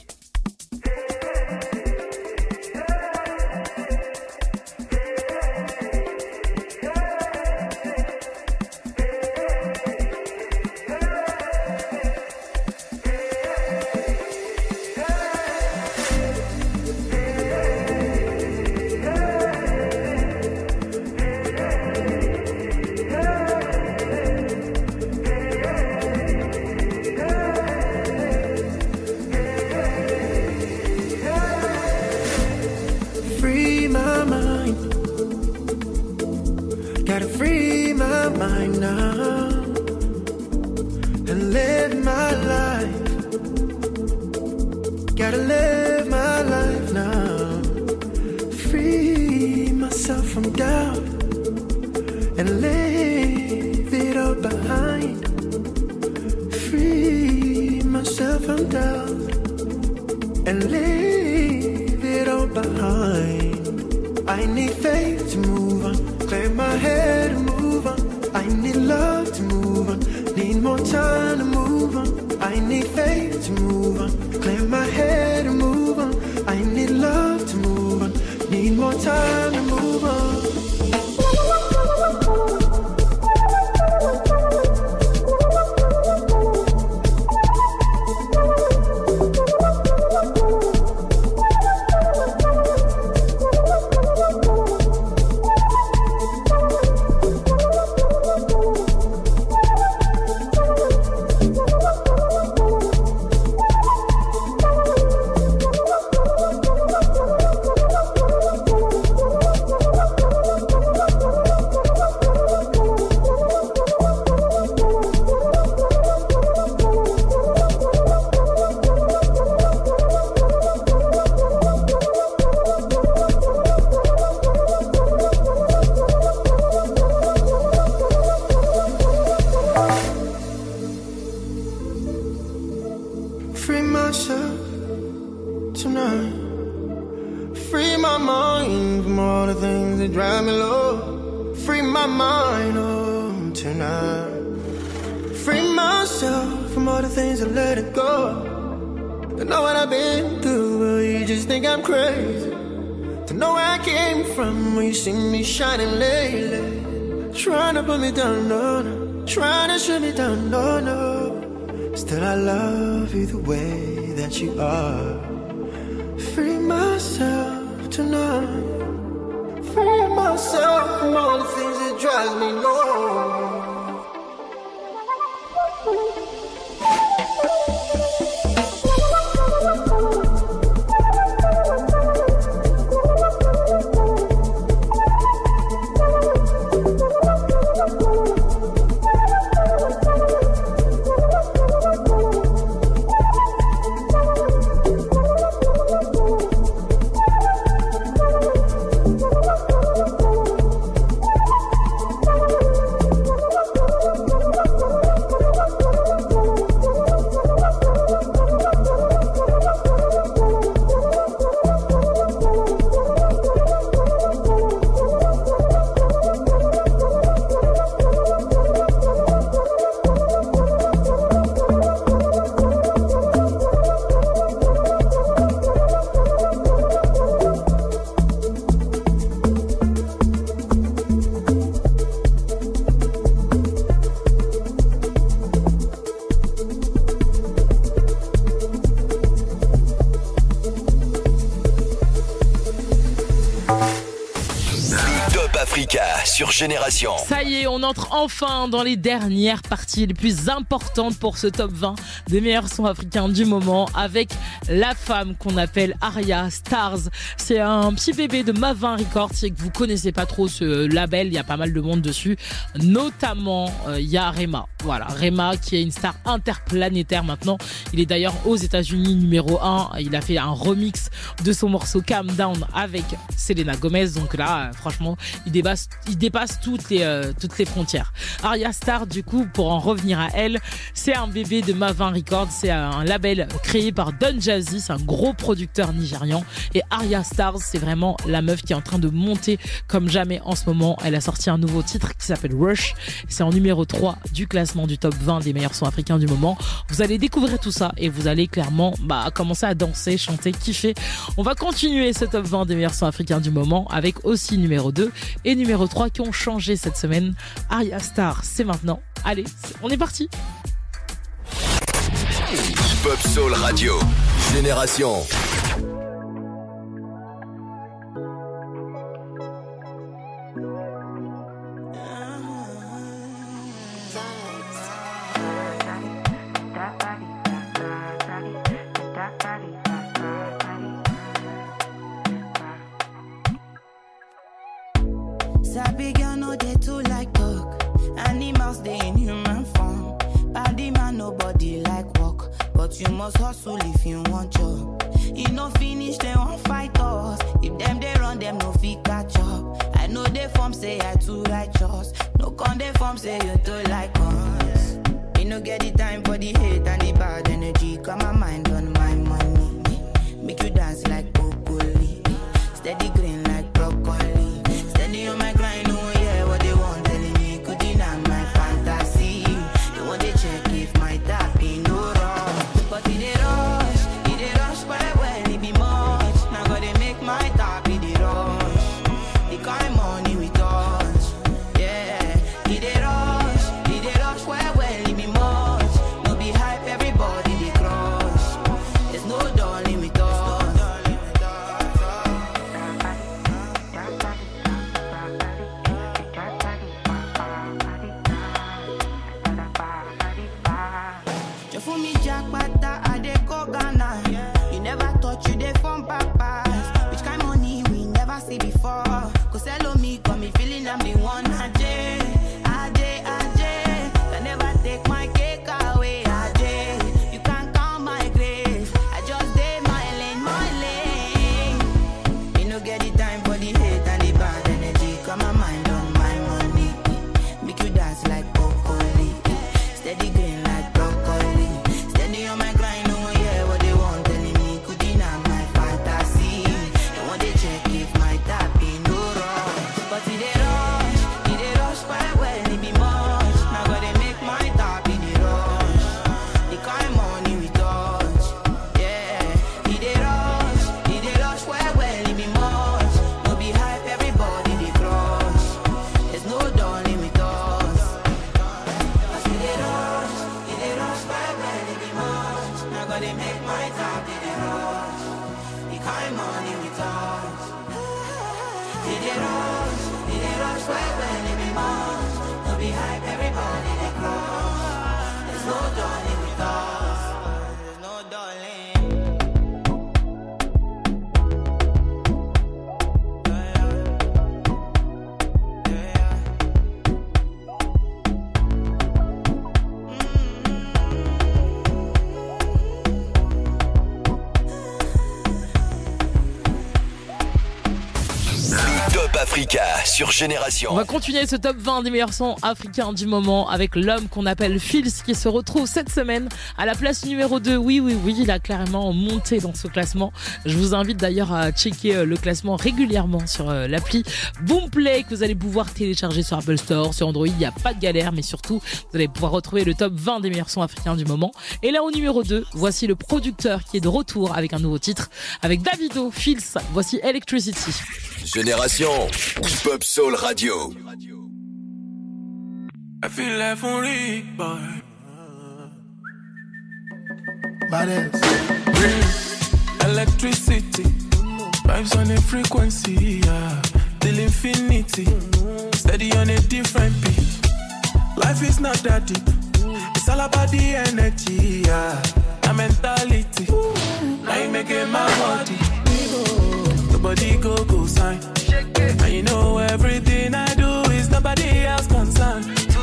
E: Still I love you the way that you are. Free myself tonight. free myself from all the things that drive me low.
B: Sur Génération.
A: Ça y est, on entre enfin dans les dernières parties les plus importantes pour ce top 20 des meilleurs sons africains du moment avec la femme qu'on appelle Arya Stars. C'est un petit bébé de Mavin Records et que vous connaissez pas trop ce label, il y a pas mal de monde dessus, notamment il y a Rema. Voilà, Rema qui est une star interplanétaire maintenant. Il est d'ailleurs aux États-Unis numéro 1. Il a fait un remix de son morceau Calm Down avec Selena Gomez. Donc là, franchement, il dépasse toutes les frontières. Arya Star, du coup, pour en revenir à elle, c'est un bébé de Mavin Records. C'est un label créé par Don Jazzy. C'est un gros producteur nigérian. Et Arya Stars, c'est vraiment la meuf qui est en train de monter comme jamais en ce moment. Elle a sorti un nouveau titre qui s'appelle Rush. C'est en numéro 3 du classement du top 20 des meilleurs sons africains du moment. Vous allez découvrir tout ça et vous allez clairement commencer à danser, chanter, kiffer. On va continuer ce top 20 des meilleurs sons africains du moment avec aussi numéro 2 et numéro 3 qui ont changé cette semaine. Arya Star, c'est maintenant. Allez, on est parti.
B: Pop Soul Radio, Génération.
Q: Sabi girl no dey too like talk. Animals dey in human form. Body man nobody like work, but you must hustle if you want job. You no finish they won't fight us. If them they run them no fit catch up. I know they form say I too righteous. No con they form say you too like us. Me no get the time for the hate and the bad energy. Got my mind on my money. Make you dance like broccoli. Steady green like broccoli. Steady on my grind, oh yeah, what they want telling me could deny my fantasy. They want to check if my tap be no wrong. But it they rush well, it be much. Now gotta make my tap be the rush. The kind money we touch, yeah. It they rush well, it be much. No be hype, everybody they crush. There's no darling with us. You for me jackpata, I dey go Ghana. You never thought you dey from papas. Which kind money we never see before. Cause hello me, got me feeling I'm the one. Ajay. Can never take my cake away. Ajay. You can't count my grace. I just did my lane. Me no get the time for the hate and the bad energy. Got my mind on my money. Make you dance like broccoli. Steady green like broccoli. Steady on my grind, oh yeah, what they want telling me could deny my fantasy. They want to check if my tap be no wrong. But it they rush well, it be much. Now gotta make my tap be the rush. The kind money we touch, yeah. It they rush well, it be much. No be hype, everybody they crush. There's no darling with us. Cause it they rush well, it be much. Now gotta make my tap be the rush. The kind money we touch. It
D: they rush, when it be much. No be hype, everybody they crush. There's no darling with us. There's no darling.
B: Africa sur Génération.
A: On va continuer ce top 20 des meilleurs sons africains du moment avec l'homme qu'on appelle Fils qui se retrouve cette semaine à la place numéro 2. Oui, il a clairement monté dans ce classement. Je vous invite d'ailleurs à checker le classement régulièrement sur l'appli Boomplay que vous allez pouvoir télécharger sur Apple Store, sur Android. Il n'y a pas de galère, mais surtout, vous allez pouvoir retrouver le top 20 des meilleurs sons africains du moment. Et là, au numéro 2, voici le producteur qui est de retour avec un nouveau titre avec Davido, Fils. Voici Electricity.
B: Génération Hip-Hop Soul Radio.
R: I feel like on read, boy. Electricity, vibes on a frequency, yeah. Till infinity, steady on a different beat. Life is not that deep, it's all about the energy, yeah. The mentality, now you making my body. The body go sign. And you know everything I do is nobody else concerned.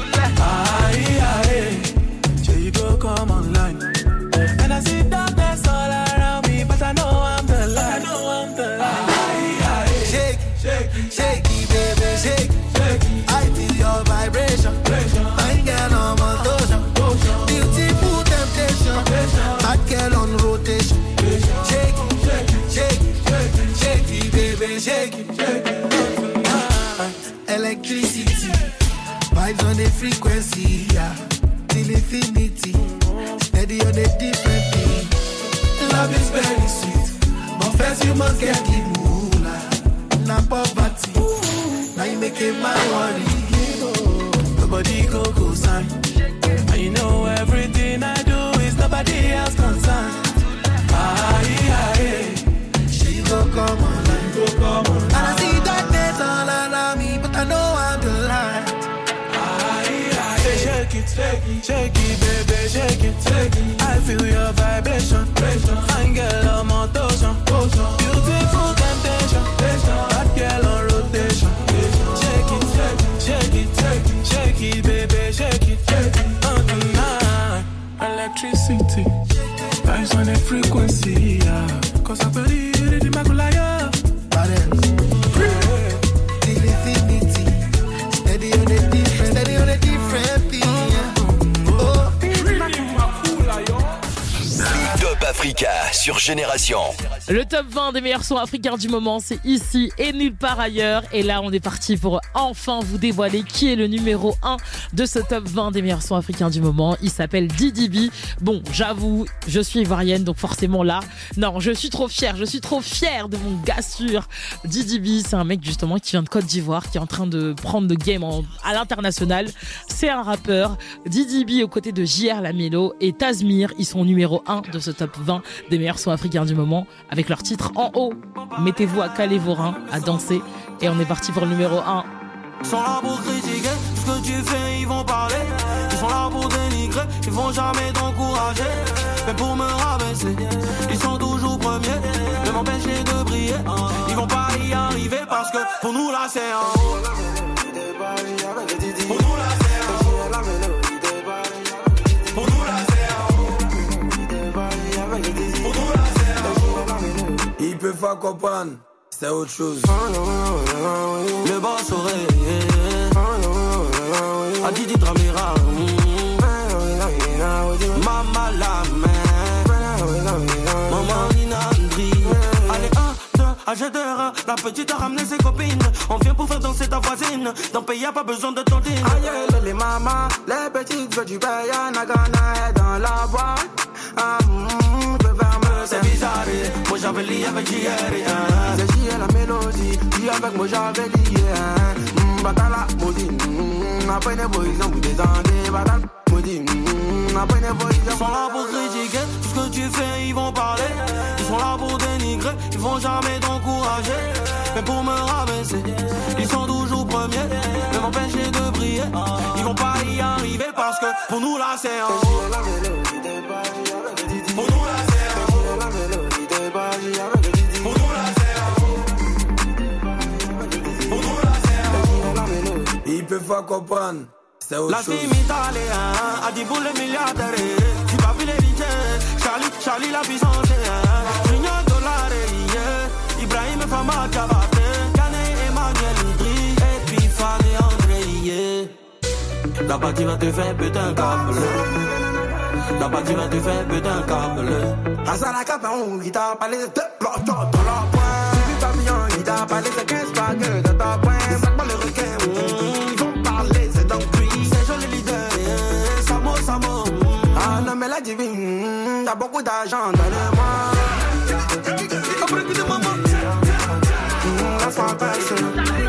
R: Here you go, come online. And I see darkness all around me, but I know I'm the light.
D: Shake it, baby, shake it. I feel your vibration. Fine girl on motion. Beautiful temptation. Hot girl on rotation. Shake it, baby, shake it. Electricity, vibes on the frequency, yeah. Till infinity, steady on a different beat. Love is very sweet, but first you must get the moolah. Not poverty, now you making my worry.
R: Nobody go sign. And you know everything I do is nobody else concerned.
D: She go come online, and I see darkness all around me, but I know I'm the light.
R: Shake it, baby, shake it. I feel your vibration. Fine girl on motion. Beautiful temptation. Hot girl on rotation. Shake it, baby, shake it. On tonight, electricity, vibes on a frequency, yeah. Cause I believe in the Makulaya.
D: Steady on a different beat.
B: Top Africa sur Génération.
A: Le top 20 des meilleurs sons africains du moment, c'est ici et nulle part ailleurs. Et là, on est parti pour enfin vous dévoiler qui est le numéro 1 de ce top 20 des meilleurs sons africains du moment. Il s'appelle Didi B. Bon, j'avoue, je suis ivoirienne, donc forcément là, non, je suis trop fière de mon gars sûr. Didi B, c'est un mec justement qui vient de Côte d'Ivoire, qui est en train de prendre le game à l'international. C'est un rappeur. Didi B aux côtés de JR Lamello et Tazmir, ils sont numéro 1 de ce top 20 des meilleurs sons africains du moment avec leur titre En haut. Mettez-vous à caler vos reins, à danser et on est parti pour le numéro 1.
S: Ils sont là pour critiquer ce que tu fais, ils vont parler. Ils sont là pour dénigrer, ils vont jamais t'encourager. Mais pour me rabaisser, ils sont toujours premiers. Ne m'empêcher de briller, ils vont pas y arriver parce que pour nous là c'est en haut. Pour nous là c'est en haut. Pour nous là c'est en haut. Pour nous là c'est en haut.
T: Ils peuvent pas comprendre, c'est autre chose.
S: Le boss aurait a Didi Dramira. Maman la main. Maman Ninandri. Allez, 1, 2, achèteur. La petite a ramené ses copines. On vient pour faire danser ta voisine. Dans le pays, y'a pas besoin de tontine.
T: Aïe, les mamans, les petites veulent du paye. Nagana est dans la boîte.
S: C'est bizarre, moi j'avais lié avec JR.
T: C'est JR la mélodie, qui avec moi j'avais lié. Batala, maudit, après les boys, on vous descendez, batala, maudit.
S: dis, après ils sont là pour critiquer tout ce que tu fais, ils vont parler. Ils sont là pour dénigrer, ils vont jamais t'encourager. Mais pour me rabaisser, ils sont toujours premiers, de m'empêcher de briller. Ils vont pas y arriver parce que pour nous là c'est en haut. Pour nous là c'est en haut. Pour nous là c'est en haut. Pour nous là c'est en haut.
T: Ils peuvent pas comprendre.
S: La fille m'italienne a dit pour les milliardaires. Tu vas filer les Charlie la puissance. Junior Dollar Ibrahim Fama Diabaté, Kane Emmanuel Udry, et puis Fanny André. La partie va te faire péter un câble. La partie va te faire péter un câble.
T: Hassan Akapon, il t'a parlé de 2 blocs dans leur poing. Suivi Papillon, il t'a parlé de 15 bagues de ta poing. Sac pas le requin, ils vont parler, c'est donc lui.
S: C'est joli leader, Samo.
T: Ah non mais la divine, y'a beaucoup d'argent, donne-moi.
S: Après que de maman.
T: That's my passion.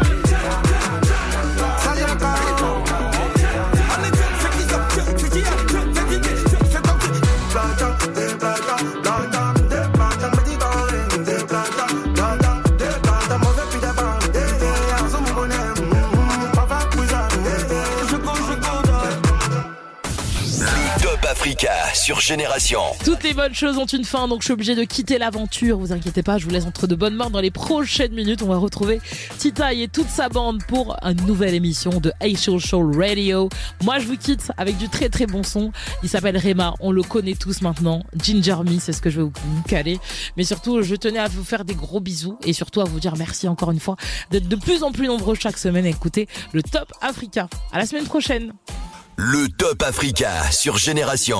B: Africa sur Génération.
A: Toutes les bonnes choses ont une fin, donc je suis obligée de quitter l'aventure. Vous inquiétez pas, je vous laisse entre de bonnes mains. Dans les prochaines minutes, on va retrouver Titaï et toute sa bande pour une nouvelle émission de A-Social Radio. Moi, je vous quitte avec du très très bon son. Il s'appelle Rema, on le connaît tous maintenant. Ginger Me, c'est ce que je vais vous caler. Mais surtout, je tenais à vous faire des gros bisous et surtout à vous dire merci encore une fois d'être de plus en plus nombreux chaque semaine à écouter le Top Africa. À la semaine prochaine.
B: Le Top Africa sur Génération.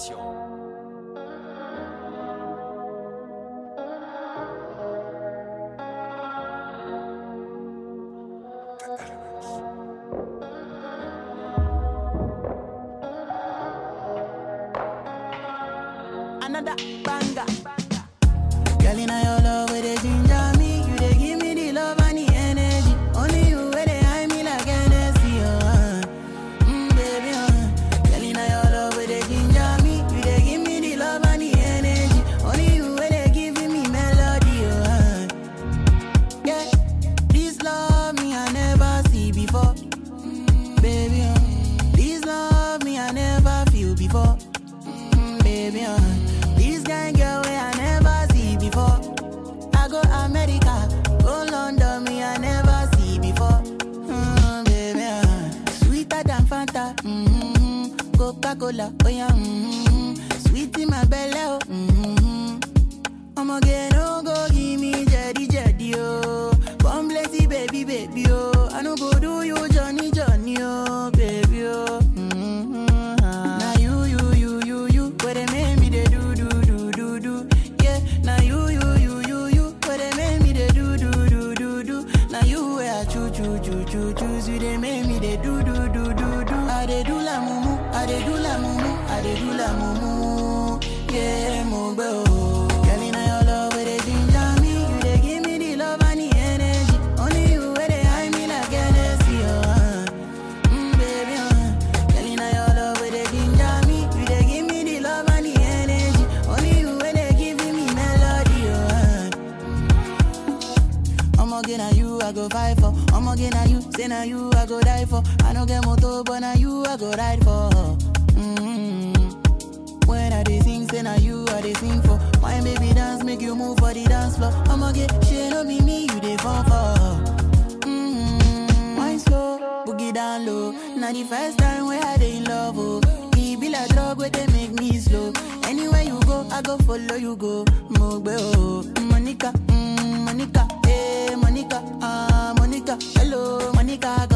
Q: Another banger. Girl, in your love with the ginger me, you dey give me the love and the energy. Only you where they hide me like Hennessy, baby, Girl, in your love with the ginger me, you dey give me the love and the energy. Only you where they giving me melody, Yeah, this love me I never see before, baby, This love me I never feel before, baby, This kind girl way I never see before. I go America, go London, me I never see before. Baby, sweeter than Fanta, Coca-Cola, oh yeah, sweet in my belly, oh. I'ma get no go give me jetty, oh. Come bless you, baby, oh. I no go do you Johnny, oh, baby, oh. Now you, where they make me they do. Yeah, now you, where they make me they do. Now you where I choose, you they make me they do. I they do la mumu, yeah, mo bro. Girl, in your love where they ginger me, you they give me the love and the energy. Only you where they hide me like Hennessy, baby, Girl, in your love where they ginger me, you they give me the love and the energy. Only you where they giving me melody, I'ma get at you, I go fight for. I'ma get at you, say now you, I go die for. I don't get motor, but now you, I go ride for. When I dey sing, say now you, I dey sing for. My baby dance, make you move for the dance floor. I'ma get shit, no be me, you dey fall for. Wine slow, boogie down low. Now the first time where I dey in love, oh. It be like drug where they make me slow. Anywhere you go, I go follow you go. Mogbe oh, Monica, Monica, hey Monica, Monica, hello Monica.